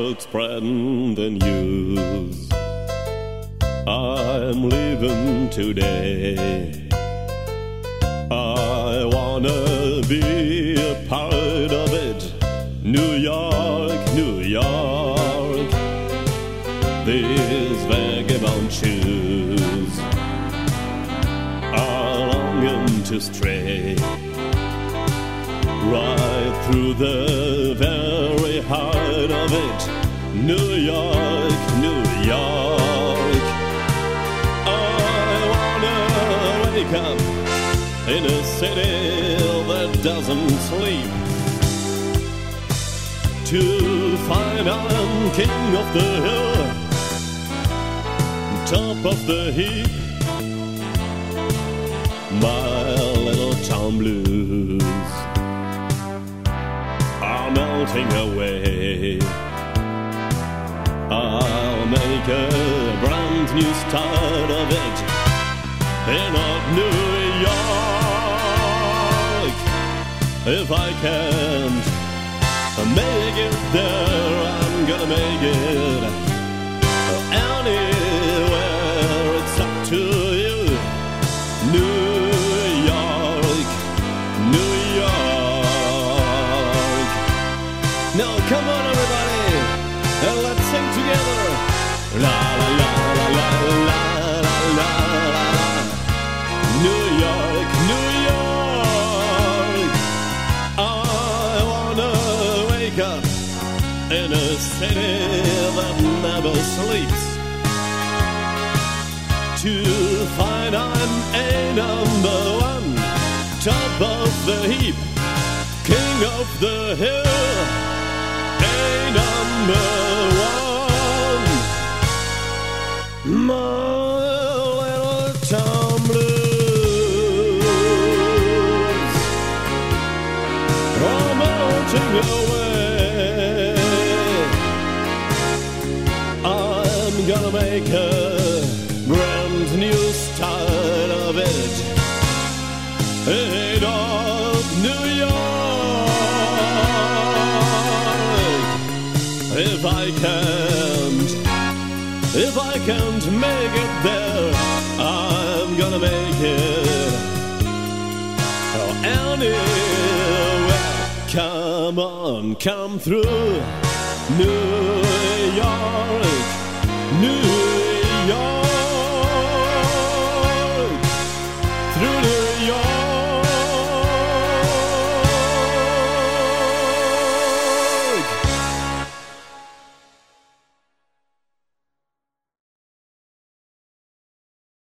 York spreading the news. I'm leaving today. I wanna be a part of it. New York, New York. These vagabond shoes are longing to stray right through the very heart of it. New York, New York. I wanna wake up in a city that doesn't sleep, to find I'm king of the hill, top of the heap. My little town blues are melting away. I'll make a brand new start of it in New York. If I can't make it there, I'm gonna make it anywhere. It's up to you. New York, New York. Now come on everybody, and let's sing together. La la la la la la la la la. New York, New York. I wanna wake up in a city that never sleeps, to find I'm a number one, top of the heap, king of the hill, a number one. My little town blues are melting away. I'm gonna make a brand new start of it in New York. If I can't make it there, I'm gonna make it anywhere. Come on, come through New York, New